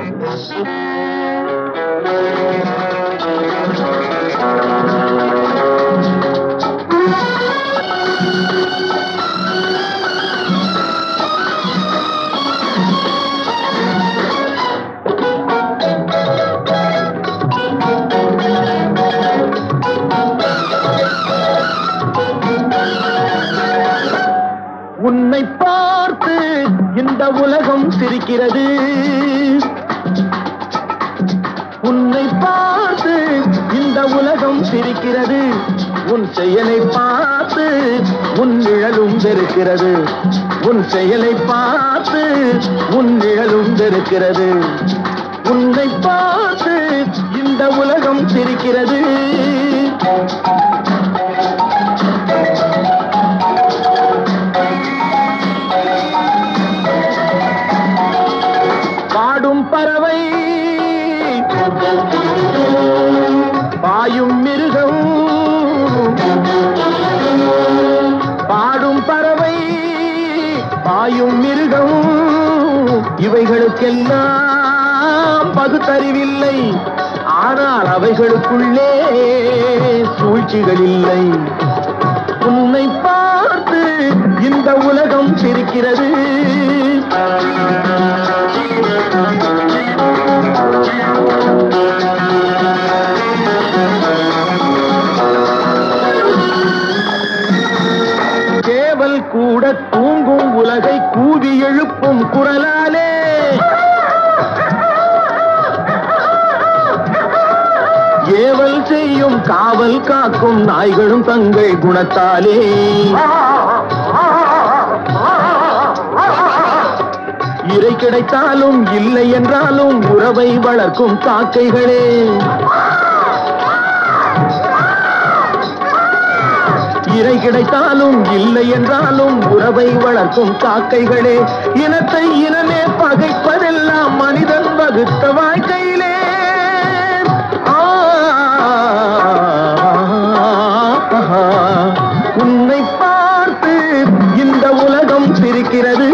உன்னை பார்த்து இந்த உலகம் சிரிக்கிறது. உன்னை பார்த்து இந்த உலகம் சிரிக்கிறது. உன் செயலை பார்த்து உன் நிழலும் வெறுக்கிறது. உன் செயலை பார்த்து உன் நிழலும் வெறுக்கிறது. உன்னை பார்த்து இந்த உலகம் சிரிக்கிறது. பாடும் பறவை பாயும் மிருகம். பாடும் பறவை பாயும் மிருகம். இவைகளுக்கெல்லாம் பகுத்தறிவில்லை. ஆனால் அவைகளுக்குள்ளே சூழ்ச்சிகள் இல்லை. உன்னை பார்த்து இந்த உலகம் சிரிக்கிறது. சேவல் கூட தூங்கும் உலகை கூவி எழுப்பும் குரலாலே. ஏவல் செய்யும் காவல் காக்கும் நாய்களும் தங்கள் குணத்தாலே. இறை கிடைத்தாலும் இல்லை என்றாலும் உறவை வளர்க்கும் காக்கைகளே. இறை கிடைத்தாலும் இல்லை என்றாலும் உறவை வளர்க்கும் காக்கைகளே. இனத்தை இனமே பகைப்பதெல்லாம் மனிதன் வகுத்த வாழ்க்கையிலே. உன்னை பார்த்து இந்த உலகம் சிரிக்கிறது.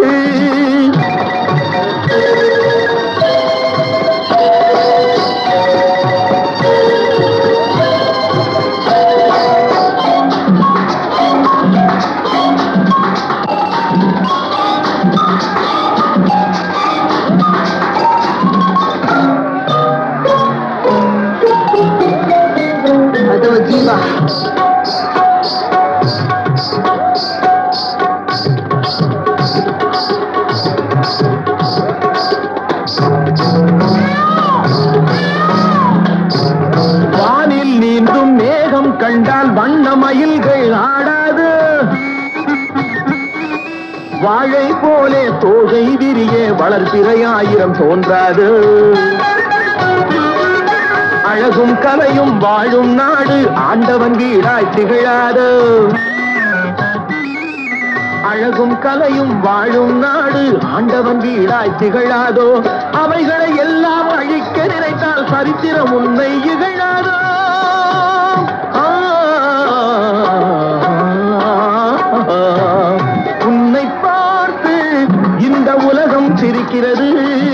அதோ ஜீவா. வானில் நீந்தும் மேகம் கண்டால் வண்ண மயில்கள் ஆடாது. வாழை போலே தோகை விரிய வளர்பிறையாயிரம் தோன்றாது. அழகும் கலையும் வாழும் நாடு ஆண்டவன் வீடாய் திகழாது. அழகும் கலையும் வாழும் நாடு ஆண்டவன் வீடாய் திகழாதோ. அவைகளை எல்லாம் அழிக்க நினைத்தால் சரித்திரம் உன்னை இகழாதோ. உன்னை பார்த்து இந்த உலகம் சிரிக்கிறது.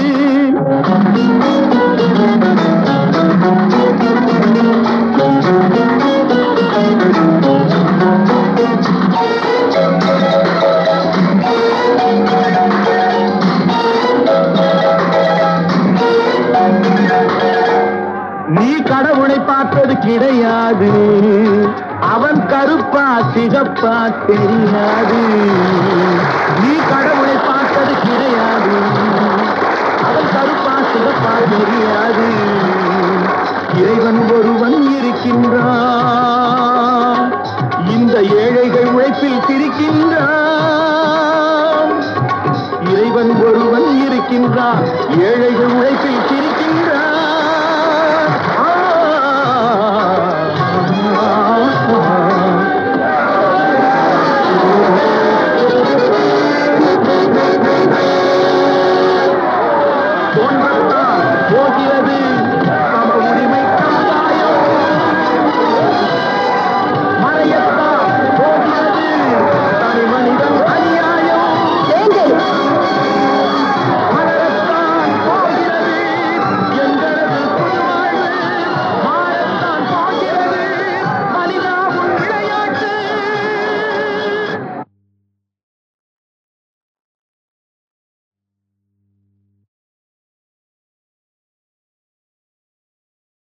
நீ கடவுளை பார்த்தது கிடையாது. அவன் கருப்பா சிகப்பா தெரியாது. நீ கடவுளை பார்த்தது கிடையாது. அவன் கருப்பா சிகப்பா தெரியாது. இறைவன் ஒருவன் இருக்கின்றான். இந்த ஏழைகள் உழைப்பில் சிரிக்கின்றான். இறைவன் ஒருவன் இருக்கின்றான். ஏழைகள் உழைப்பில்